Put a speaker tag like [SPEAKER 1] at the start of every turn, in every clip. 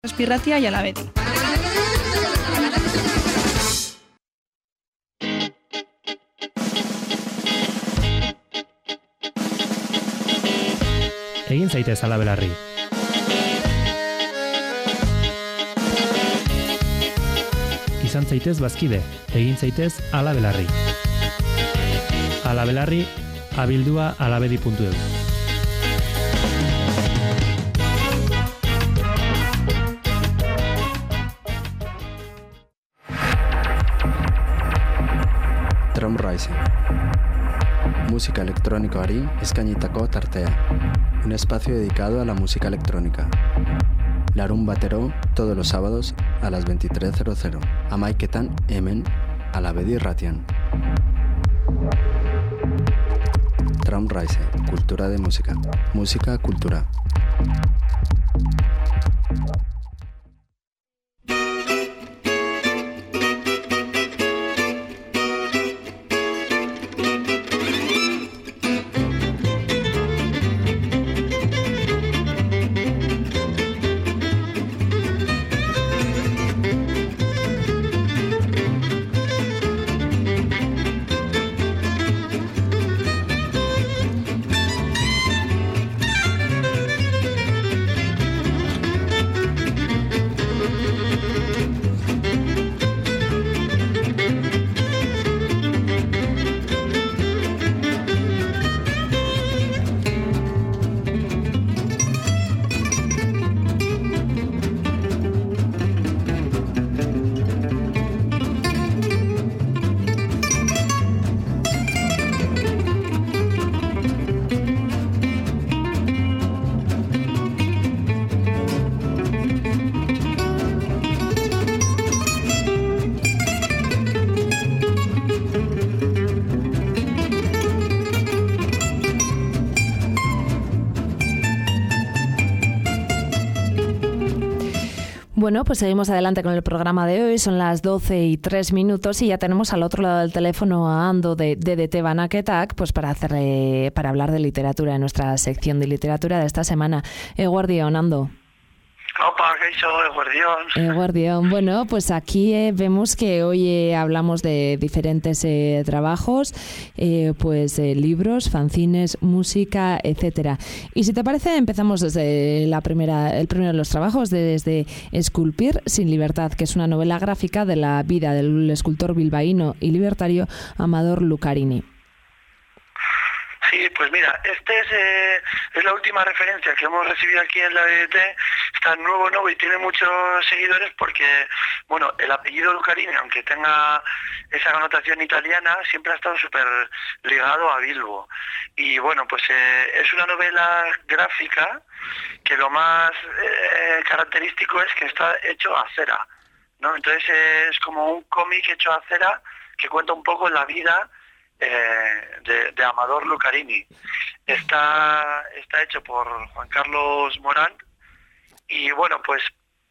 [SPEAKER 1] Irratia y a la beti.
[SPEAKER 2] Egin zaitez ala belarri. Izan zaitez bazkide, egin zaitez ala belarri. Ala belarri, abildua alabedi.eu.
[SPEAKER 3] Drum Rising. Música electrónicoari eskainitako tartea. Un espacio dedicado a la música electrónica. Larun batero, todos los sábados a las 23:00. Hamaiketan hemen Alabedi Irratian. Drum Rising. Cultura de música. Música, cultura.
[SPEAKER 4] Bueno, pues seguimos adelante con el programa de hoy. Son las 12:03 y ya tenemos al otro lado del teléfono a Ando de DDT Banaketak, pues para hablar de literatura en nuestra sección de literatura de esta semana. Eguardión, Ando.
[SPEAKER 5] Opa, ¿qué hizo
[SPEAKER 4] Eguardión? Bueno, pues aquí vemos que hoy hablamos de diferentes trabajos, libros, fanzines, música, etcétera. Y si te parece, empezamos desde el primero de los trabajos, desde Esculpir sin libertad, que es una novela gráfica de la vida del escultor bilbaíno y libertario Amador Lucarini.
[SPEAKER 5] Sí, pues mira, es la última referencia que hemos recibido aquí en la DDT. Está nuevo y tiene muchos seguidores porque, bueno, el apellido Lucarini, aunque tenga esa connotación italiana, siempre ha estado súper ligado a Bilbo. Y bueno, pues es una novela gráfica que lo más característico es que está hecho a cera, ¿no? Entonces es como un cómic hecho a cera que cuenta un poco la vida de Amador Lucarini. Está hecho por Juan Carlos Morán y bueno, pues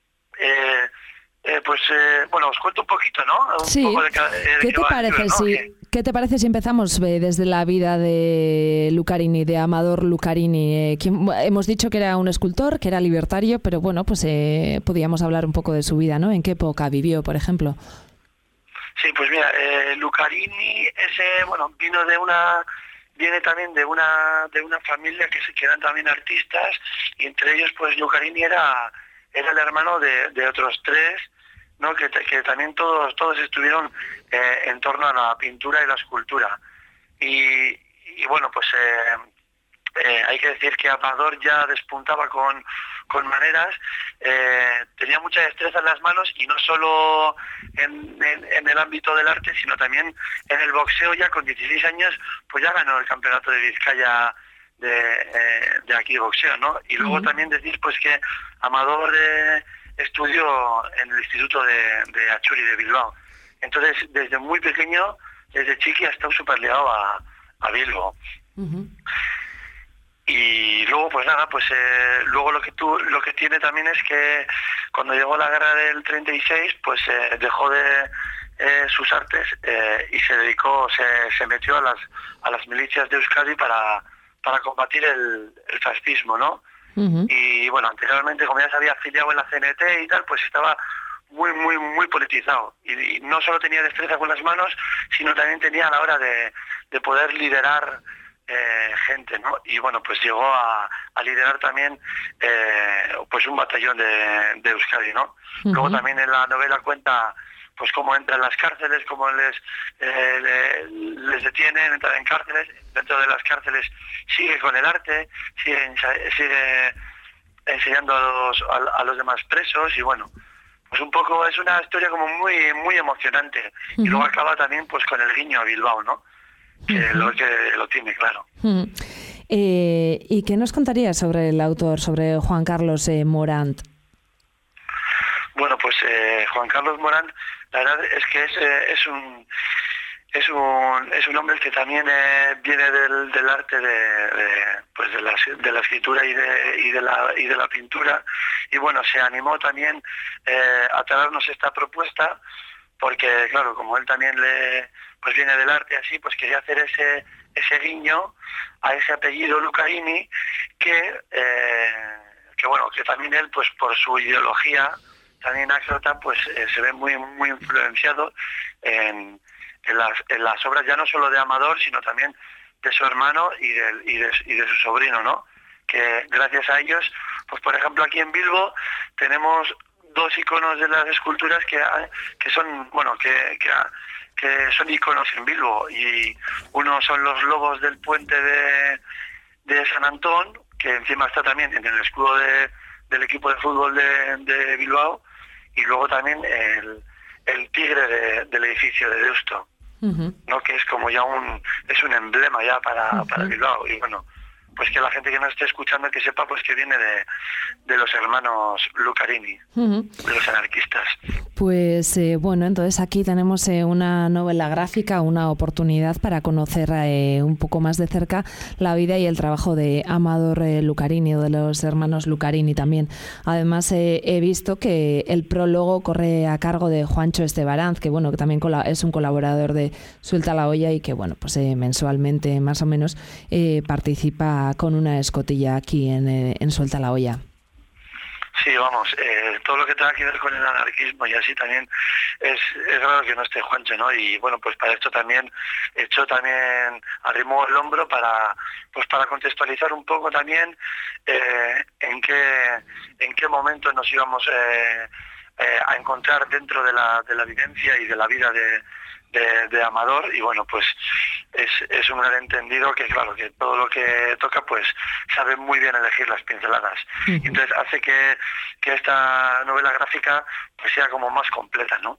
[SPEAKER 5] os cuento un poquito, ¿no?
[SPEAKER 4] Sí.
[SPEAKER 5] Un poco
[SPEAKER 4] ¿Qué te parece, ¿no? ¿Qué te parece si empezamos desde la vida de Lucarini, de Amador Lucarini? Hemos dicho que era un escultor, que era libertario, pero bueno, pues podíamos hablar un poco de su vida, ¿no? ¿En qué época vivió, por ejemplo?
[SPEAKER 5] Sí, pues mira, Lucarini viene también de una familia que eran también artistas, y entre ellos pues Lucarini era el hermano de otros tres, ¿no? Que también todos estuvieron en torno a la pintura y la escultura. Y bueno, pues hay que decir que Amador ya despuntaba con maneras, tenía mucha destreza en las manos, y no solo en el ámbito del arte, sino también en el boxeo. Ya con 16 años pues ya ganó el campeonato de Vizcaya de aquí de boxeo, ¿no? Y luego también decir pues que Amador estudió en el Instituto de Achuri de Bilbao. Entonces desde muy pequeño, desde chiqui, ha estado súper ligado a Bilbo. Y luego pues nada, luego lo que tiene también es que cuando llegó la guerra del 36, pues dejó de sus artes y se metió a las milicias de Euskadi para combatir el fascismo, ¿no? Y bueno, anteriormente, como ya se había afiliado en la CNT y tal, pues estaba muy politizado. Y no solo tenía destreza con las manos, sino también tenía a la hora de poder liderar gente, ¿no? Y bueno, pues llegó a liderar también pues un batallón de Euskadi, ¿no? Luego también en la novela cuenta pues cómo entra en las cárceles, cómo les detienen, entran en cárceles, dentro de las cárceles sigue con el arte, sigue enseñando a los demás presos y bueno, pues un poco es una historia como muy emocionante. Y luego acaba también pues con el guiño a Bilbao, ¿no? Que lo tiene claro.
[SPEAKER 4] ¿Y qué nos contarías sobre el autor, sobre Juan Carlos Morant?
[SPEAKER 5] Bueno, pues Juan Carlos Morant, la verdad es que es un hombre que también viene del arte de la escritura y de la pintura, y bueno, se animó también a traernos esta propuesta porque claro, como él también pues viene del arte así, pues quería hacer ese guiño a ese apellido Lucarini que bueno, que también él pues por su ideología también áxota pues se ve muy influenciado en las obras ya no solo de Amador, sino también de su hermano y de su sobrino, ¿no? Que gracias a ellos, pues por ejemplo aquí en Bilbo tenemos dos iconos de las esculturas que son, bueno, que son iconos en Bilbo, y uno son los lobos del puente de San Antón, que encima está también en el escudo del equipo de fútbol de Bilbao, y luego también el tigre del edificio de Deusto, ¿no? Que es como ya un emblema ya para Bilbao. Y bueno, pues que la gente que nos esté escuchando que sepa pues que viene de los hermanos Lucarini, de los anarquistas.
[SPEAKER 4] Pues bueno, entonces aquí tenemos una novela gráfica, una oportunidad para conocer un poco más de cerca la vida y el trabajo de Amador Lucarini, o de los hermanos Lucarini también. Además he visto que el prólogo corre a cargo de Juancho Estebaranz, que bueno, que también es un colaborador de Suelta la Olla y que bueno, pues mensualmente más o menos participa con una escotilla aquí en Suelta la Olla.
[SPEAKER 5] Sí, vamos, todo lo que tenga que ver con el anarquismo y así también es raro que no esté Juancho, ¿no? Y bueno, pues para esto también arrimó el hombro para contextualizar un poco también en qué momento nos íbamos a encontrar dentro de la vivencia y de la vida de Amador. Y bueno, pues es un gran entendido que claro, que todo lo que toca pues sabe muy bien elegir las pinceladas, y entonces hace que esta novela gráfica pues sea como más completa, ¿no?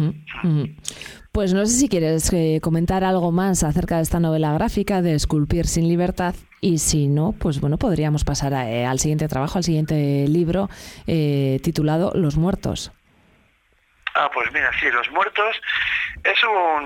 [SPEAKER 4] Pues no sé si quieres comentar algo más acerca de esta novela gráfica de Esculpir sin libertad, y si no, pues bueno, podríamos pasar al siguiente trabajo, al siguiente libro titulado Los muertos.
[SPEAKER 5] Pues mira, sí, Los muertos es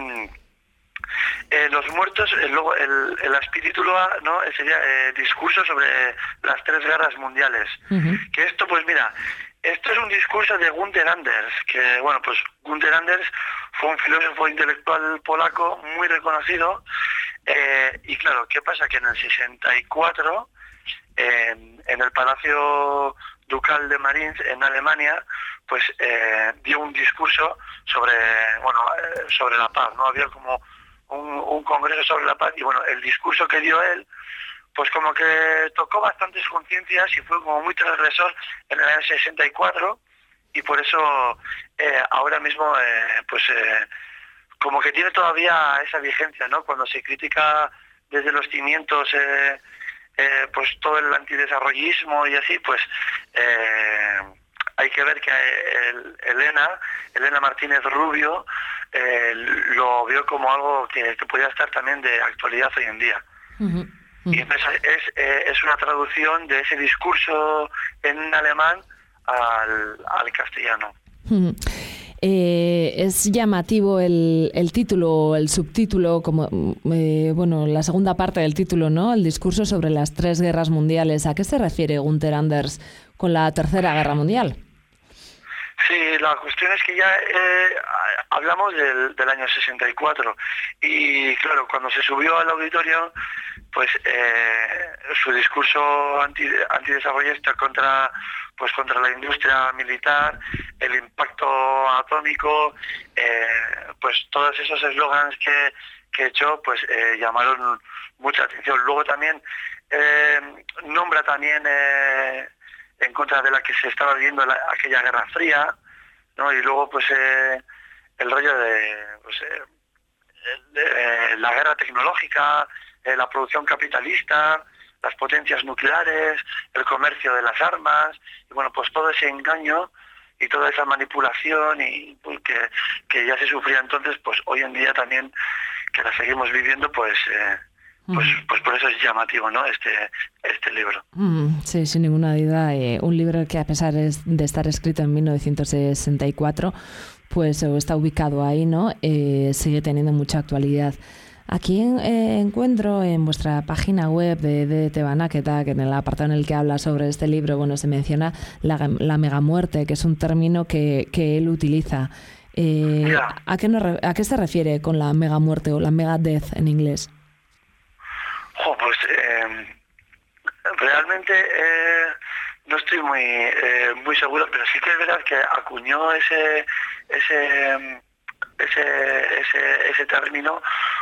[SPEAKER 5] Los muertos, luego el título ¿no? sería discurso sobre las 3 guerras mundiales. Que esto, pues mira, esto es un discurso de Günther Anders, que bueno, pues Günther Anders fue un filósofo intelectual polaco muy reconocido, y claro, ¿qué pasa? Que en el 64, en el Palacio Ducal de Mainz, en Alemania, pues dio un discurso sobre la paz, ¿no? Había como un congreso sobre la paz, y bueno, el discurso que dio él, pues como que tocó bastantes conciencias y fue como muy transgresor en el año 64, y por eso ahora mismo como que tiene todavía esa vigencia, ¿no? Cuando se critica desde los cimientos pues todo el antidesarrollismo y así, pues hay que ver que Elena Martínez Rubio lo vio como algo que podía estar también de actualidad hoy en día. Y entonces es una traducción de ese discurso en alemán al castellano.
[SPEAKER 4] Es llamativo el título, el subtítulo, como la segunda parte del título, ¿no? El discurso sobre las 3 guerras mundiales. ¿A qué se refiere Günther Anders con la Tercera Guerra Mundial?
[SPEAKER 5] Sí, la cuestión es que ya hablamos del año 64, y claro, cuando se subió al auditorio, pues su discurso antidesarrollista contra la industria militar, el impacto atómico, pues todos esos eslogans que echó, pues llamaron mucha atención. Luego también nombra también en contra de la que se estaba viviendo aquella Guerra Fría, ¿no? Y luego pues el rollo de la guerra tecnológica, la producción capitalista, las potencias nucleares, el comercio de las armas, y bueno, pues todo ese engaño y toda esa manipulación y pues, que ya se sufría entonces, pues hoy en día también que la seguimos viviendo, pues por eso es llamativo, ¿no? Este libro.
[SPEAKER 4] Sí, sin ninguna duda, un libro que a pesar de estar escrito en 1964, pues está ubicado ahí, ¿no? Sigue teniendo mucha actualidad. Aquí encuentro en vuestra página web de Tebanaketa, que en el apartado en el que habla sobre este libro, bueno, se menciona la megamuerte, que es un término que él utiliza. ¿A qué se refiere con la megamuerte o la megadeath en inglés?
[SPEAKER 5] Pues realmente no estoy muy seguro, pero sí que es verdad que acuñó ese término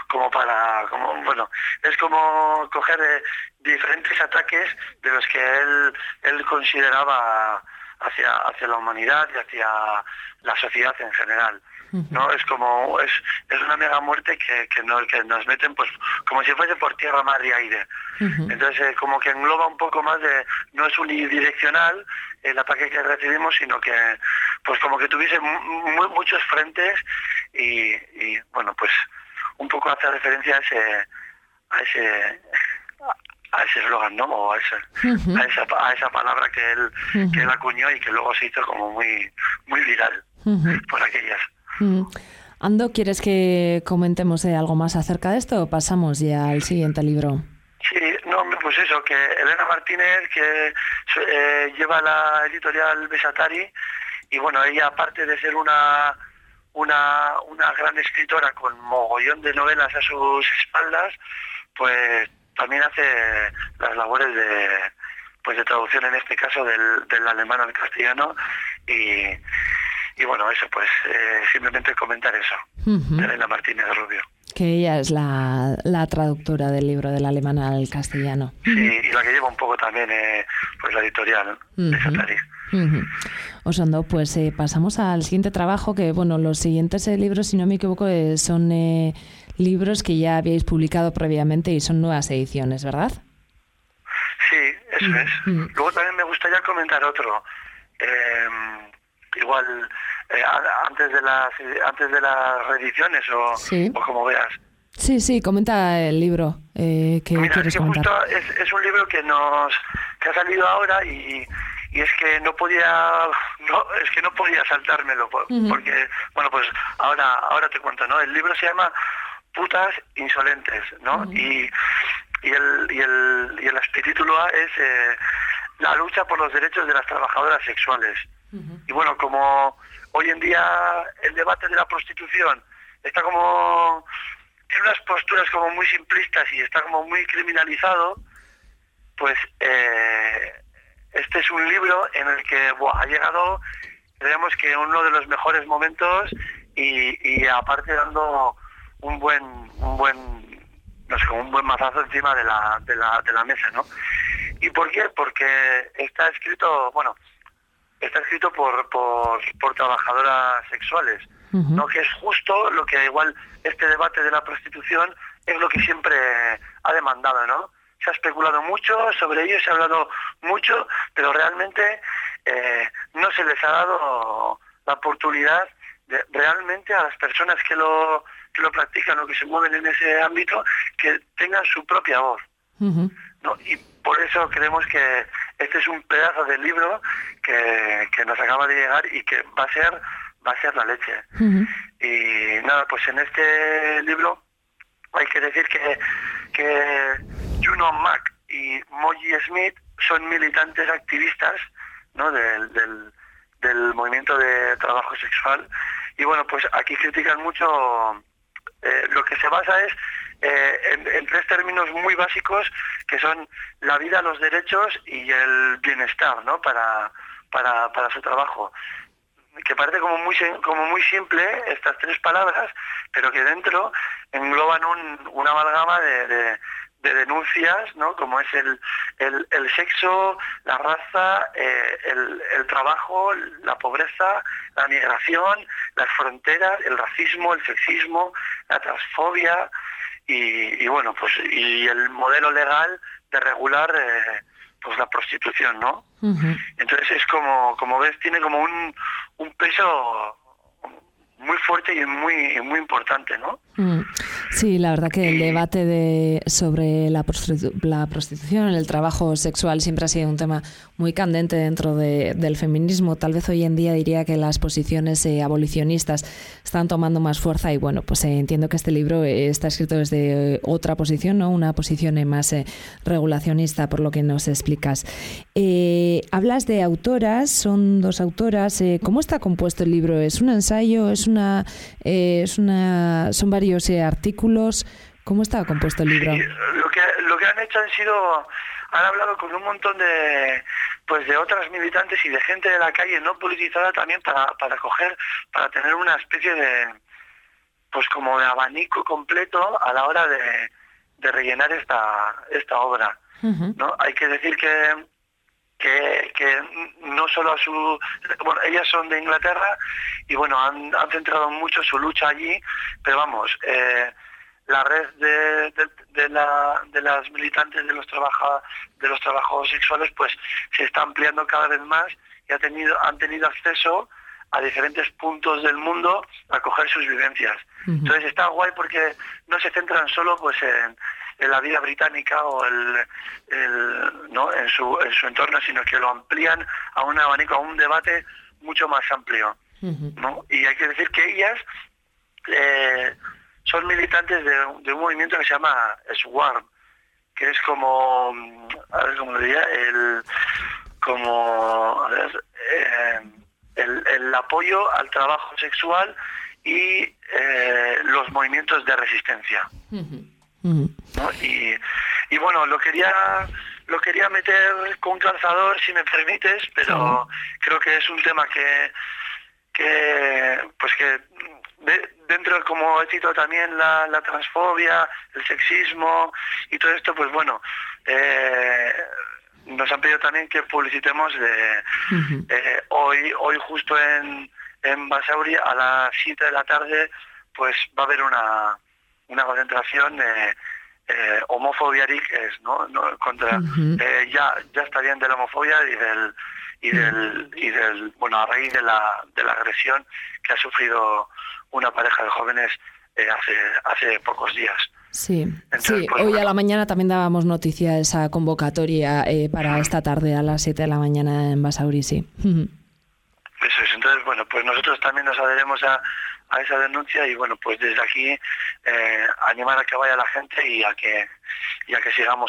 [SPEAKER 5] es como coger diferentes ataques de los que él consideraba hacia la humanidad y hacia la sociedad en general, ¿no? Es una mega muerte que nos meten pues como si fuese por tierra, mar y aire. Entonces como que engloba un poco más no es unidireccional el ataque que recibimos, sino que pues como que tuviese muchos frentes y bueno, pues un poco hace referencia a ese eslogan, ¿no? O a esa palabra que él acuñó y que luego se hizo como muy viral por aquellas.
[SPEAKER 4] Ando, ¿quieres que comentemos algo más acerca de esto o pasamos ya al siguiente libro?
[SPEAKER 5] Sí, no, pues eso, que Elena Martínez, que lleva la editorial Besatari, y bueno, ella aparte de ser una gran escritora con mogollón de novelas a sus espaldas, pues también hace las labores de traducción, en este caso del alemán al castellano, y bueno, eso, pues simplemente comentar eso, de Elena Martínez Rubio.
[SPEAKER 4] Que ella es la traductora del libro del alemán al castellano.
[SPEAKER 5] Sí, y la que lleva un poco también pues la editorial de Satari.
[SPEAKER 4] Osondo, pues pasamos al siguiente trabajo, que bueno, los siguientes libros, si no me equivoco, son libros que ya habíais publicado previamente y son nuevas ediciones, ¿verdad?
[SPEAKER 5] Sí, eso es. Luego también me gustaría comentar otro. Igual antes de las reediciones o como veas.
[SPEAKER 4] Sí, comenta el libro que quieres comentar.
[SPEAKER 5] Justo es un libro que ha salido ahora y es que no podía saltármelo porque bueno, pues ahora te cuento, ¿no? El libro se llama Putas Insolentes, ¿no? Y el subtítulo es la lucha por los derechos de las trabajadoras sexuales. Y bueno, como hoy en día el debate de la prostitución está como tiene unas posturas como muy simplistas y está como muy criminalizado, pues este es un libro en el que ha llegado, creemos que uno de los mejores momentos y aparte dando un buen mazazo encima de la mesa, ¿no? ¿Y por qué? Porque está escrito por trabajadoras sexuales, ¿no? Que es justo lo que igual este debate de la prostitución es lo que siempre ha demandado, ¿no? Se ha especulado mucho sobre ello, se ha hablado mucho, pero realmente no se les ha dado la oportunidad de realmente a las personas que lo practican o que se mueven en ese ámbito, que tengan su propia voz, ¿no? Y por eso creemos que este es un pedazo de libro que nos acaba de llegar y que va a ser la leche. Y nada, pues en este libro hay que decir que Juno Mack y Moji Smith son militantes activistas, ¿no? del movimiento de trabajo sexual, y bueno, pues aquí critican mucho, lo que se basa es en tres términos muy básicos, que son la vida, los derechos y el bienestar, ¿no? Para su trabajo, que parece como muy simple estas tres palabras, pero que dentro engloban una amalgama de denuncias, ¿no? Como es el sexo, la raza, el trabajo, la pobreza, la migración, las fronteras, el racismo, el sexismo, la transfobia y bueno, pues y el modelo legal de regular pues la prostitución, ¿no? Uh-huh. Entonces es como ves, tiene como un peso muy fuerte y muy importante, ¿no?
[SPEAKER 4] Sí, la verdad que el debate sobre la prostitución, el trabajo sexual siempre ha sido un tema muy candente dentro del feminismo. Tal vez hoy en día diría que las posiciones abolicionistas están tomando más fuerza y bueno, pues entiendo que este libro está escrito desde otra posición, ¿no? Una posición más regulacionista, por lo que nos explicas. Hablas de autoras, son dos autoras. ¿Cómo está compuesto el libro? ¿Es un ensayo? ¿Son varios artículos? ¿Cómo está compuesto el libro?
[SPEAKER 5] Sí, lo que han hecho han hablado con un montón de otras militantes y de gente de la calle no politizada también para tener una especie de pues como de abanico completo a la hora de rellenar esta obra. Uh-huh. ¿No? Hay que decir que no solo ellas son de Inglaterra y bueno, han centrado mucho su lucha allí, pero vamos, la red de las militantes de los trabajos sexuales pues se está ampliando cada vez más y han tenido acceso a diferentes puntos del mundo a coger sus vivencias. Uh-huh. Entonces está guay porque no se centran solo pues en la vida británica o ¿no? en su entorno, sino que lo amplían a un abanico, a un debate mucho más amplio, uh-huh. ¿no? Y hay que decir que ellas son militantes de un movimiento que se llama SWARM, que es como, a ver cómo lo diría, el apoyo al trabajo sexual y los movimientos de resistencia. Uh-huh. ¿No? Y bueno, lo quería meter con calzador, si me permites, pero creo que es un tema que dentro, como he citado también la transfobia, el sexismo y todo esto, pues bueno, nos han pedido también que publicitemos uh-huh. Hoy justo en Basauri a las 7 de la tarde pues va a haber una concentración homofobiarik, ¿no? Contra uh-huh. Ya está bien de la homofobia y del bueno, a raíz de la agresión que ha sufrido una pareja de jóvenes hace pocos días.
[SPEAKER 4] Sí, entonces, pues, hoy bueno, a la mañana también dábamos noticia de esa convocatoria para esta tarde a las 7 de la mañana en Basauri, sí. Uh-huh.
[SPEAKER 5] Eso es, entonces bueno, pues nosotros también nos adheremos a esa denuncia y bueno, pues desde aquí animar a que vaya la gente y a que sigamos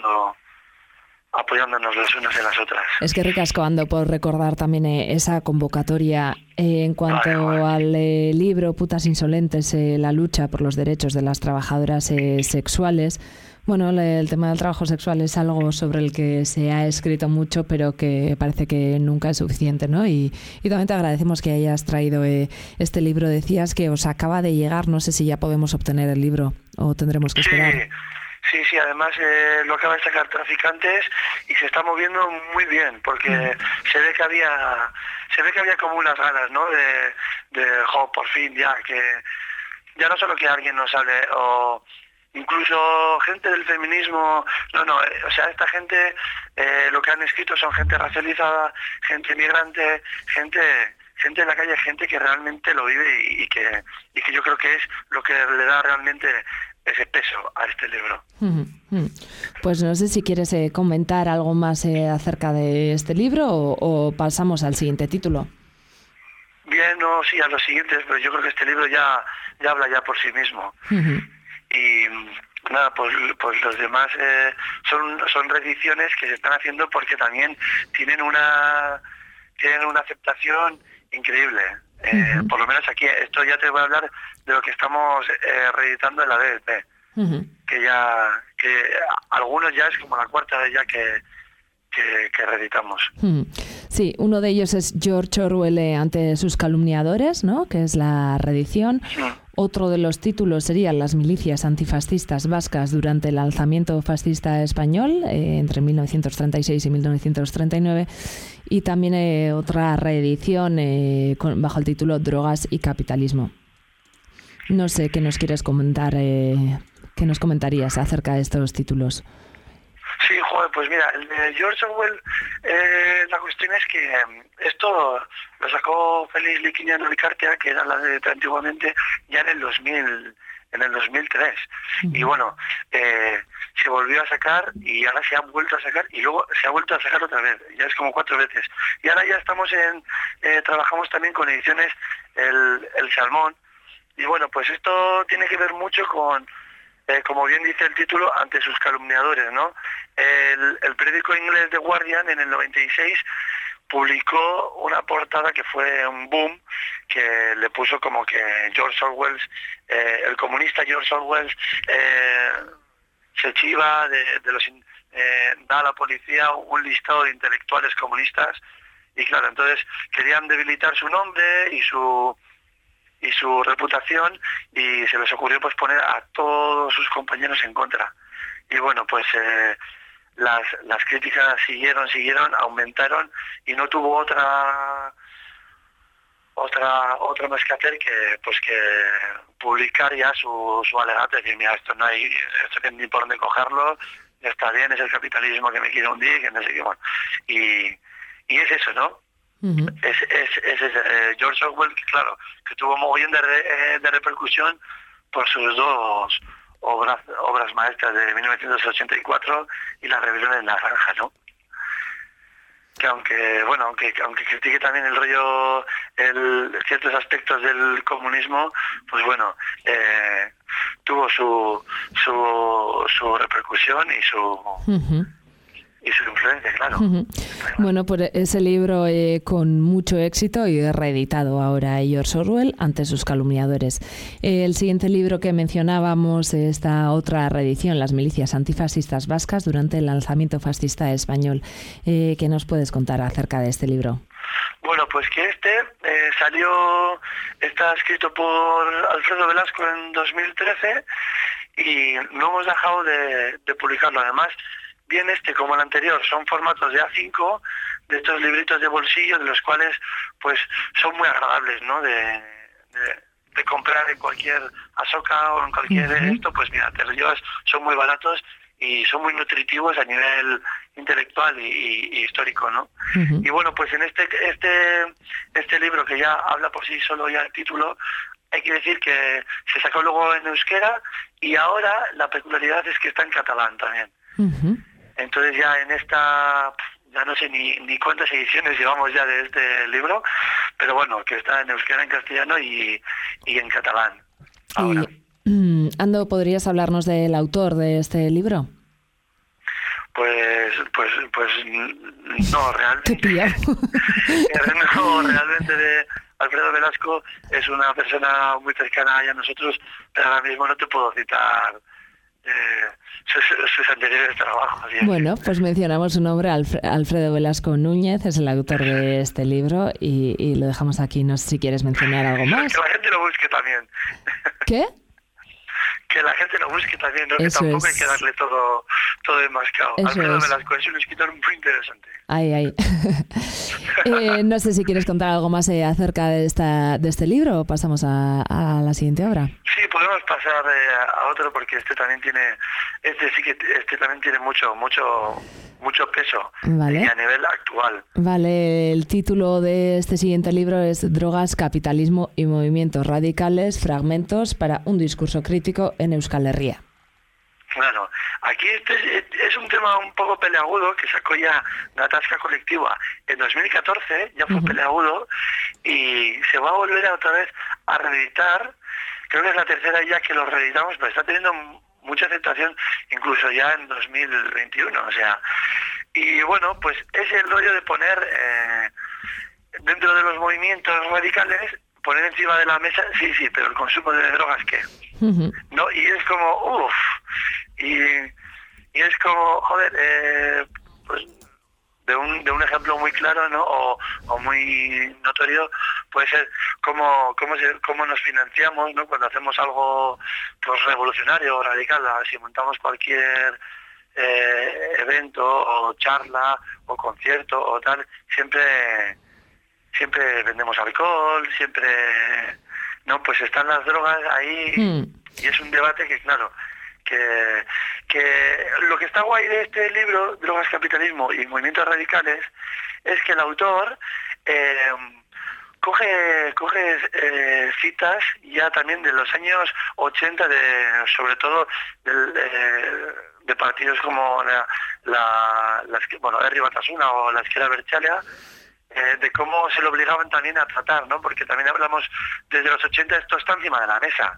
[SPEAKER 5] apoyándonos las unas en las otras.
[SPEAKER 4] Es que ricasco, Ando, por recordar también esa convocatoria. En cuanto al libro Putas Insolentes, la lucha por los derechos de las trabajadoras sexuales, bueno, el tema del trabajo sexual es algo sobre el que se ha escrito mucho, pero que parece que nunca es suficiente, ¿no? Y también te agradecemos que hayas traído este libro. Decías que os acaba de llegar, no sé si ya podemos obtener el libro o tendremos que esperar.
[SPEAKER 5] Sí, además lo acaba de sacar Traficantes y se está moviendo muy bien, porque se ve que había como unas ganas, ¿no? De por fin ya no solo que alguien nos hable, o incluso gente del feminismo, o sea, esta gente, lo que han escrito son gente racializada, gente migrante, gente en la calle, gente que realmente lo vive y que yo creo que es lo que le da realmente ese peso a este libro.
[SPEAKER 4] Pues no sé si quieres comentar algo más acerca de este libro o pasamos al siguiente título.
[SPEAKER 5] Bien, sí, a los siguientes, pero yo creo que este libro ya habla ya por sí mismo. Y nada, pues los demás son reediciones que se están haciendo porque también tienen una aceptación increíble. Por lo menos aquí, esto ya te voy a hablar de lo que estamos reeditando en la DLP. que algunos ya es como la cuarta vez ya que reeditamos.
[SPEAKER 4] Sí, uno de ellos es George Orwell ante sus calumniadores, ¿no?, que es la reedición. Otro de los títulos sería Las milicias antifascistas vascas durante el alzamiento fascista español entre 1936 y 1939, y también otra reedición bajo el título Drogas y capitalismo. No sé qué nos quieres comentar, qué nos comentarías acerca de estos títulos.
[SPEAKER 5] Sí, joder, pues mira, el de George Orwell, la cuestión es que esto lo sacó Félix Liquiñán Ricartea, que era la de antiguamente, ya en el 2003. Y bueno, se volvió a sacar y ahora se ha vuelto a sacar y luego se ha vuelto a sacar otra vez, ya es como 4 veces. Y ahora ya estamos trabajamos también con ediciones El Salmón. Y bueno, pues esto tiene que ver mucho con, como bien dice el título, ante sus calumniadores, ¿no? El periódico inglés The Guardian en el 96 publicó una portada que fue un boom, que le puso como que George Orwell, el comunista George Orwell, se chiva de los da a la policía un listado de intelectuales comunistas, y claro, entonces querían debilitar su nombre y su reputación, y se les ocurrió pues poner a todos sus compañeros en contra. Y bueno, pues las críticas siguieron, aumentaron, y no tuvo otra más que hacer que publicar ya su alegato, decir, mira, esto que ni por dónde cogerlo, ya está bien, es el capitalismo que me quiere hundir, que no sé qué, bueno. Y es eso, ¿no? Es George Orwell, que claro, que tuvo mogollón de repercusión por sus dos obras maestras de 1984 y La rebelión en la granja, ¿no? Que aunque critique también el rollo, ciertos aspectos del comunismo, pues bueno, tuvo su repercusión y su influencia, claro.
[SPEAKER 4] Bueno, pues ese libro con mucho éxito y reeditado ahora, George Orwell ante sus calumniadores. El siguiente libro que mencionábamos, esta otra reedición, Las milicias antifascistas vascas durante el alzamiento fascista español. ¿Qué nos puedes contar acerca de este libro?
[SPEAKER 5] Bueno, pues que está escrito por Alfredo Velasco en 2013 y no hemos dejado de publicarlo. Además, bien como el anterior, son formatos de A5, de estos libritos de bolsillo, de los cuales pues son muy agradables, ¿no? De comprar en cualquier Asoca o en cualquier esto, pues mira, te los llevas, son muy baratos y son muy nutritivos a nivel intelectual y histórico, ¿no? Y bueno, pues en este libro, que ya habla por sí solo ya el título, hay que decir que se sacó luego en euskera y ahora la peculiaridad es que está en catalán también. Entonces ya ya no sé ni cuántas ediciones llevamos ya de este libro, pero bueno, que está en euskera, en castellano y en catalán ahora.
[SPEAKER 4] Ando, ¿podrías hablarnos del autor de este libro?
[SPEAKER 5] Pues no, realmente. No, realmente de Alfredo Velasco es una persona muy cercana a nosotros, pero ahora mismo no te puedo citar sus anteriores trabajos.
[SPEAKER 4] Bueno, pues mencionamos su nombre, Alfredo Velasco Núñez, es el autor de este libro y lo dejamos aquí. No sé si quieres mencionar algo más.
[SPEAKER 5] Que la gente lo busque también.
[SPEAKER 4] ¿Qué?
[SPEAKER 5] Que la gente lo busque también, ¿no?
[SPEAKER 4] Eso
[SPEAKER 5] que tampoco
[SPEAKER 4] es.
[SPEAKER 5] hay que darle todo enmascado. Alfredo Velasco es un escritor muy interesante.
[SPEAKER 4] Ay. No sé si quieres contar algo más acerca de este libro o pasamos a la siguiente obra.
[SPEAKER 5] Sí, podemos pasar a otro porque este también tiene mucho peso,
[SPEAKER 4] vale.
[SPEAKER 5] Y a nivel actual.
[SPEAKER 4] Vale, el título de este siguiente libro es Drogas, capitalismo y movimientos radicales, fragmentos para un discurso crítico en Euskal Herria.
[SPEAKER 5] Claro, aquí es un tema un poco peleagudo que sacó ya Gatazka Colectiva en 2014, ya fue peleagudo, y se va a volver otra vez a reeditar. Creo que es la tercera ya que lo reeditamos, pero está teniendo mucha aceptación incluso ya en 2021, o sea, y bueno, pues es el rollo de poner dentro de los movimientos radicales poner encima de la mesa, sí, pero el consumo de drogas, ¿qué? ¿No? Y es como, y es como, joder, pues de un ejemplo muy claro, ¿no? O muy notorio, puede ser cómo nos financiamos, ¿no? Cuando hacemos algo pues revolucionario o radical, si montamos cualquier evento o charla o concierto o tal, siempre vendemos alcohol, siempre, ¿no? Pues están las drogas ahí y es un debate que, claro, que lo que está guay de este libro, Drogas, Capitalismo y Movimientos Radicales, es que el autor coge citas ya también de los años 80, sobre todo de partidos como Herri Batasuna o la Esquerra Abertzalea, de cómo se lo obligaban también a tratar, ¿no? Porque también hablamos desde los 80, esto está encima de la mesa.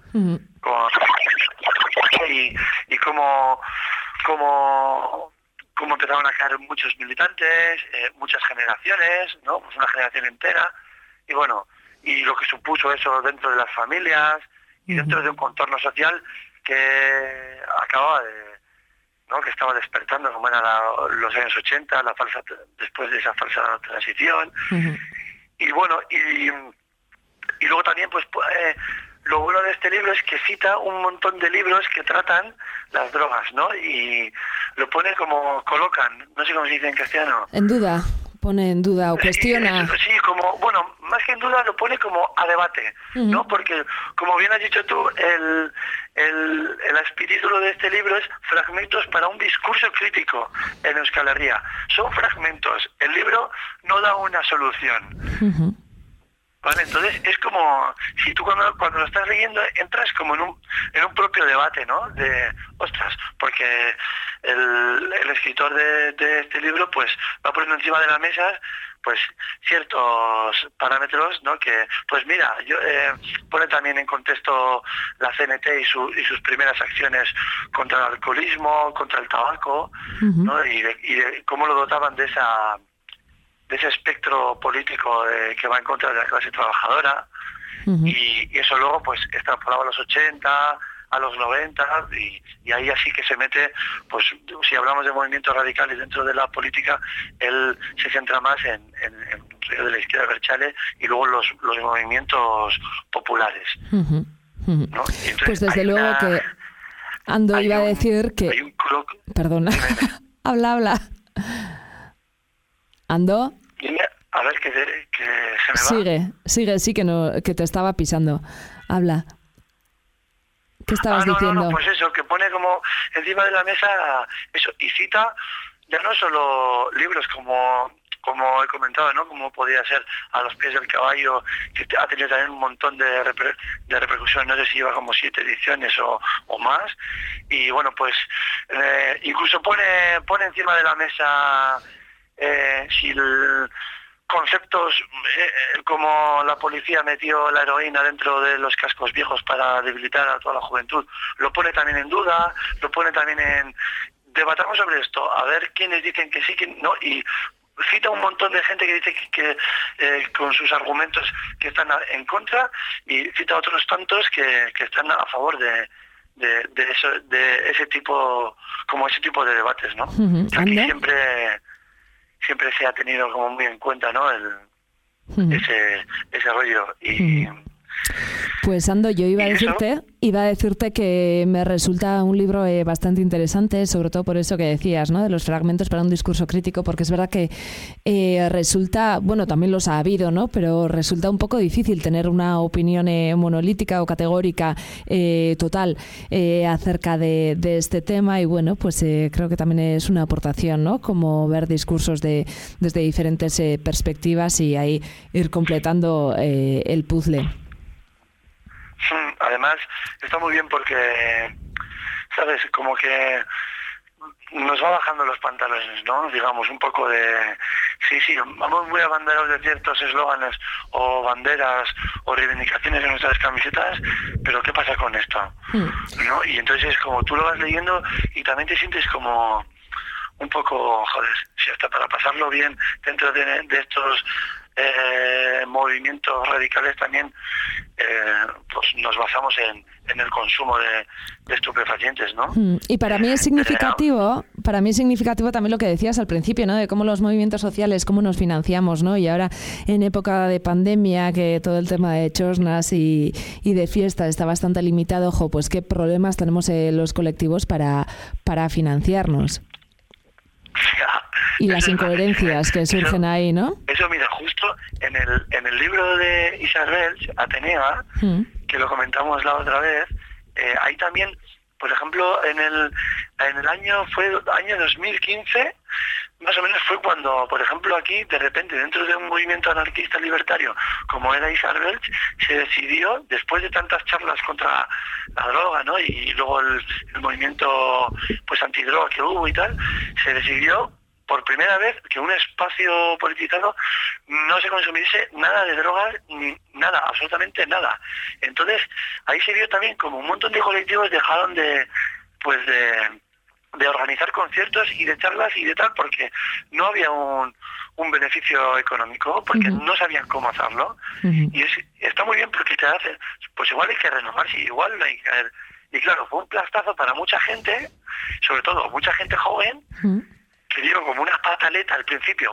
[SPEAKER 5] Y cómo empezaron a caer muchos militantes, muchas generaciones, ¿no? Pues una generación entera. Y bueno, y lo que supuso eso dentro de las familias y dentro de un contorno social que acababa que estaba despertando como eran los años 80, después de esa falsa transición. Y bueno, y luego también pues lo bueno de este libro es que cita un montón de libros que tratan las drogas, ¿no? Y lo pone como colocan, no sé cómo se dice en castellano.
[SPEAKER 4] En duda, pone en duda o cuestiona.
[SPEAKER 5] Sí, como, bueno, más que en duda lo pone como a debate, ¿no? Porque, como bien has dicho tú, el espíritu de este libro es fragmentos para un discurso crítico en Euskal Herria. Son fragmentos, el libro no da una solución. Vale, entonces es como si tú cuando lo estás leyendo entras como en un propio debate, ¿no? Ostras, porque el escritor de este libro pues va poniendo encima de la mesa pues ciertos parámetros, ¿no? Que pues mira, pone también en contexto la CNT y sus primeras acciones contra el alcoholismo, contra el tabaco, ¿no? Y de cómo lo dotaban de ese espectro político que va en contra de la clase trabajadora, y eso luego pues extrapolado a los 80, a los 90, y ahí así que se mete, pues si hablamos de movimientos radicales dentro de la política, él se centra más en de la izquierda Abertzale y luego los movimientos populares. ¿No? Entonces,
[SPEAKER 4] pues desde luego que Ando iba a decir que... Perdona, habla. Ando.
[SPEAKER 5] A ver, que se me va.
[SPEAKER 4] Sigue, sí, que te estaba pisando. Habla. ¿Qué estabas diciendo?
[SPEAKER 5] No, pues eso, que pone como encima de la mesa eso, y cita ya no solo libros como he comentado, ¿no? Como podía ser A los pies del caballo, que ha tenido también un montón de repercusión, no sé si lleva como 7 ediciones o más, y bueno, pues incluso pone encima de la mesa si conceptos como la policía metió la heroína dentro de los cascos viejos para debilitar a toda la juventud, lo pone también en duda, lo pone también en... Debatamos sobre esto, a ver quiénes dicen que sí, que no, y cita un montón de gente que dice que con sus argumentos que están en contra, y cita otros tantos que están a favor de ese tipo de debates, ¿no? Aquí siempre se ha tenido como muy en cuenta, ¿no? Ese rollo. Y
[SPEAKER 4] pues Ando, yo iba a decirte que me resulta un libro bastante interesante, sobre todo por eso que decías, ¿no? De los fragmentos para un discurso crítico, porque es verdad que resulta, bueno, también los ha habido, ¿no? Pero resulta un poco difícil tener una opinión monolítica o categórica total acerca de este tema, y bueno, pues creo que también es una aportación, ¿no? Como ver discursos desde diferentes perspectivas y ahí ir completando el puzzle.
[SPEAKER 5] Además, está muy bien porque, ¿sabes? Como que nos va bajando los pantalones, ¿no? Digamos, un poco de... Sí, vamos muy abanderados de ciertos eslóganes o banderas o reivindicaciones en nuestras camisetas, pero ¿qué pasa con esto? ¿No? Y entonces es como tú lo vas leyendo y también te sientes como un poco, joder, si hasta para pasarlo bien dentro de estos movimientos radicales también pues nos basamos en el consumo de estupefacientes, ¿no?
[SPEAKER 4] Y para mí es significativo, también lo que decías al principio, ¿no? De cómo los movimientos sociales, cómo nos financiamos, ¿no? Y ahora en época de pandemia, que todo el tema de chosnas y de fiesta está bastante limitado, pues qué problemas tenemos los colectivos para financiarnos. Y las incoherencias que surgen ahí, ¿no?
[SPEAKER 5] Eso, mira, justo en el libro de Isabel, Atenea, que lo comentamos la otra vez, hay también, por ejemplo, en el año 2015, más o menos fue cuando, por ejemplo, aquí, de repente, dentro de un movimiento anarquista libertario, como era Isabel, se decidió, después de tantas charlas contra la droga, ¿no? Y luego el movimiento pues antidroga que hubo y tal, se decidió por primera vez que un espacio politizado no se consumiese nada de drogas, ni nada, absolutamente nada. Entonces, ahí se vio también como un montón de colectivos dejaron de organizar conciertos y de charlas y de tal, porque no había un beneficio económico, porque no sabían cómo hacerlo. Y está muy bien porque te hace, pues igual hay que renovarse, igual no hay que... Y claro, fue un plastazo para mucha gente, sobre todo mucha gente joven, que dio como una pataleta al principio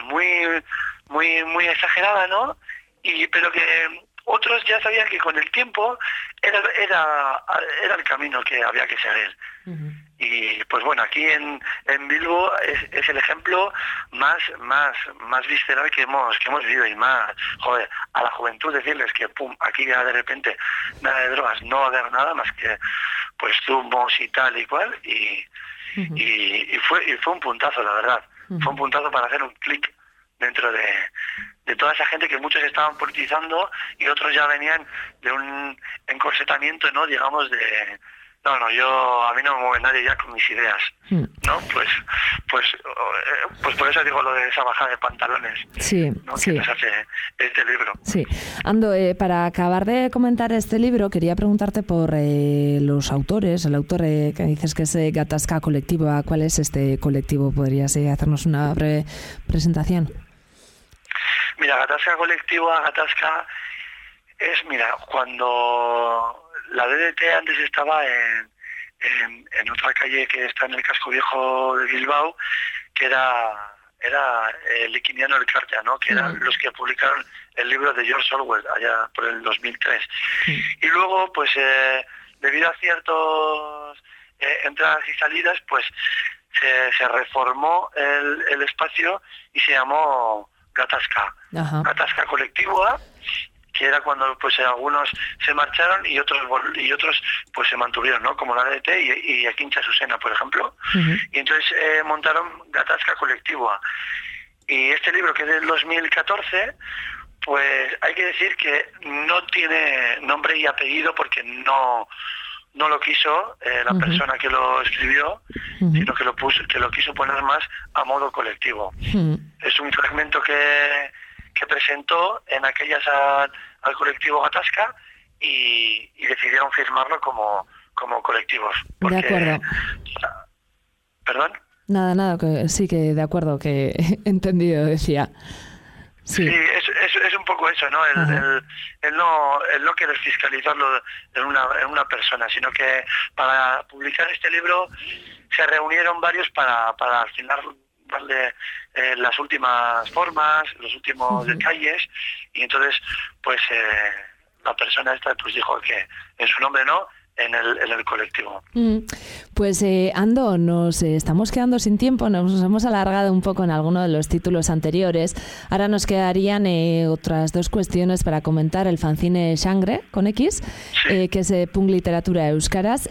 [SPEAKER 5] muy exagerada, ¿no? Pero que otros ya sabían que con el tiempo era el camino que había que seguir. Y pues bueno, aquí en Bilbo es el ejemplo más visceral que hemos vivido, y más, joder, a la juventud decirles que pum, aquí ya de repente nada de drogas, no va a haber nada más que pues zumos y tal y cual, y fue un puntazo, la verdad. Fue un puntazo para hacer un clic dentro de toda esa gente que muchos estaban politizando y otros ya venían de un encorsetamiento, ¿no? Digamos de... No, a mí no me mueve nadie ya con mis ideas, ¿no? Pues por eso digo lo de esa bajada de pantalones,
[SPEAKER 4] sí,
[SPEAKER 5] ¿no?
[SPEAKER 4] Sí.
[SPEAKER 5] Que nos hace este libro.
[SPEAKER 4] Sí. Ando, para acabar de comentar este libro, quería preguntarte por los autores. El autor que dices que es Gatazka Colectiva, ¿cuál es este colectivo? ¿Podrías hacernos una breve presentación?
[SPEAKER 5] Mira, Gatazka Colectiva, Gatazka es, cuando la DDT antes estaba en otra calle que está en el casco viejo de Bilbao, que era Liquiniano el Cartea, ¿no? Que eran los que publicaron el libro de George Orwell allá por el 2003. Y luego, pues, debido a ciertos entradas y salidas, pues se reformó el espacio y se llamó Gatazka. Gatazka Colectiva, que era cuando pues algunos se marcharon y otros pues se mantuvieron, ¿no? Como la DDT y Akincha Susena, por ejemplo. Y entonces montaron Gatazka Colectiva. Y este libro, que es del 2014, pues hay que decir que no tiene nombre y apellido porque no lo quiso la persona que lo escribió, sino que lo quiso poner más a modo colectivo. Es un fragmento que presentó en aquellas al colectivo Gatazka y decidieron firmarlo como colectivos. Porque,
[SPEAKER 4] de acuerdo.
[SPEAKER 5] ¿Perdón?
[SPEAKER 4] Nada, que sí, que de acuerdo, que he entendido, decía. Sí,
[SPEAKER 5] es un poco eso, ¿no? El no querer fiscalizarlo en una persona, sino que para publicar este libro se reunieron varios para al final darle las últimas formas, los últimos detalles, y entonces pues la persona esta pues dijo que en su nombre no, en el colectivo.
[SPEAKER 4] Pues Ando, nos estamos quedando sin tiempo, nos hemos alargado un poco en alguno de los títulos anteriores. Ahora nos quedarían otras dos cuestiones para comentar: el fanzine Xangre, con X,
[SPEAKER 5] sí.
[SPEAKER 4] Que es Punk Literatura Euskaraz,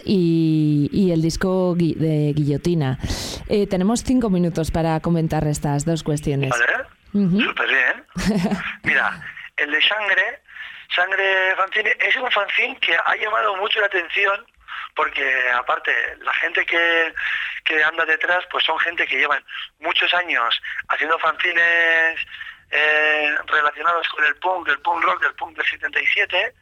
[SPEAKER 4] y el disco de Guillotina. Tenemos 5 minutos para comentar estas dos cuestiones.
[SPEAKER 5] Vale, súper bien. Mira, el de Xangre fanzine es un fanzine que ha llamado mucho la atención porque aparte la gente que anda detrás pues son gente que llevan muchos años haciendo fanzines relacionados con el punk rock del punk del 77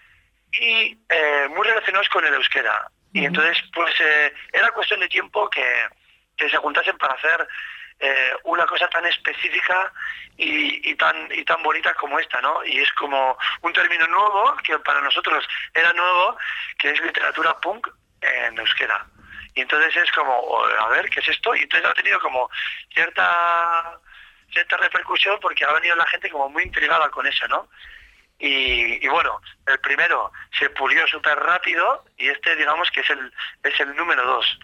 [SPEAKER 5] y muy relacionados con el euskera. Y entonces pues era cuestión de tiempo que se juntasen para hacer una cosa tan específica y tan bonita como esta, ¿no? Y es como un término nuevo, que para nosotros era nuevo, que es literatura punk en euskera. Y entonces es como, a ver, ¿qué es esto? Y entonces ha tenido como cierta repercusión porque ha venido la gente como muy intrigada con eso, ¿no? Y bueno, el primero se pulió súper rápido y este digamos que es el número 2.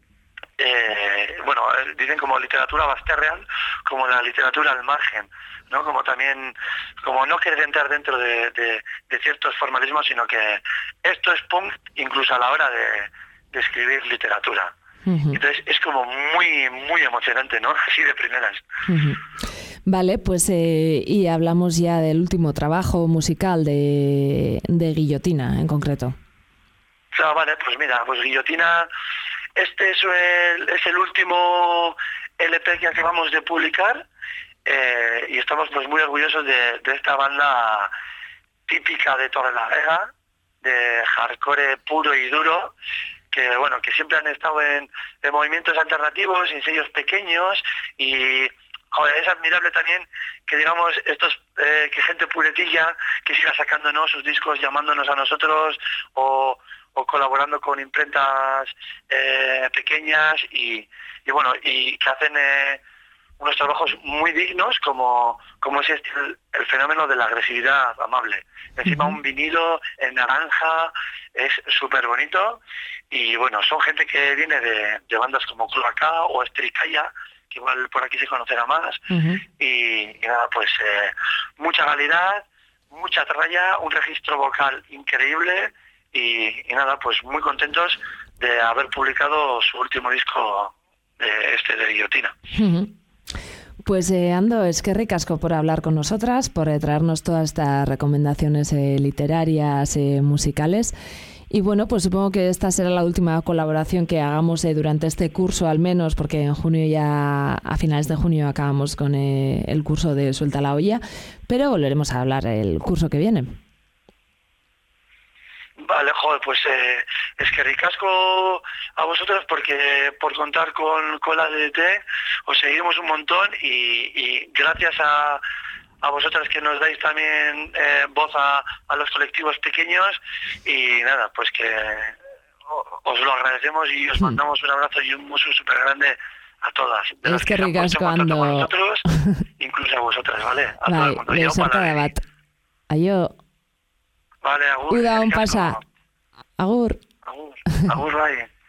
[SPEAKER 5] Bueno, dicen como literatura basterreal, como la literatura al margen, ¿no? Como también, como no querer entrar dentro de ciertos formalismos, sino que esto es punk incluso a la hora de escribir literatura. Uh-huh. Entonces es como muy, muy emocionante, ¿no? Así de primeras.
[SPEAKER 4] Uh-huh. Vale, pues y hablamos ya del último trabajo musical de Guillotina en concreto.
[SPEAKER 5] Ah, vale, pues mira, pues Guillotina, este es el último LP que acabamos de publicar y estamos pues muy orgullosos de esta banda típica de Torrelavega, de hardcore puro y duro, que bueno, que siempre han estado en movimientos alternativos, en sellos pequeños y joder, es admirable también que digamos que gente puretilla que siga sacándonos sus discos, llamándonos a nosotros o colaborando con imprentas pequeñas y bueno, y que hacen unos trabajos muy dignos como es el fenómeno de la agresividad amable. Encima un vinilo en naranja, es súper bonito y bueno, son gente que viene de bandas como Cloaca o Estricaya, que igual por aquí se conocerá más, y nada, pues mucha calidad, mucha tralla, un registro vocal increíble y nada, pues muy contentos de haber publicado su último disco de Guillotina.
[SPEAKER 4] Pues Ando, es que ricasco por hablar con nosotras, por traernos todas estas recomendaciones literarias, musicales. Y bueno, pues supongo que esta será la última colaboración que hagamos durante este curso, al menos, porque en junio ya, a finales de junio, acabamos con el curso de Suelta la Olla, pero volveremos a hablar el curso que viene.
[SPEAKER 5] Vale, joder, pues es que ricasco a vosotros porque por contar con la DDT os seguimos un montón y gracias a vosotras que nos dais también voz a los colectivos pequeños y nada, pues que os lo agradecemos y os mandamos un abrazo y un musu súper grande a todas.
[SPEAKER 4] Es que ricasco, Ando.
[SPEAKER 5] Con nosotros, incluso a vosotras, ¿vale? A
[SPEAKER 4] todo
[SPEAKER 5] el mundo.
[SPEAKER 4] Ayo.
[SPEAKER 5] Vale, agur.
[SPEAKER 4] Uda, un pasa. Agur.
[SPEAKER 5] Agur, bye.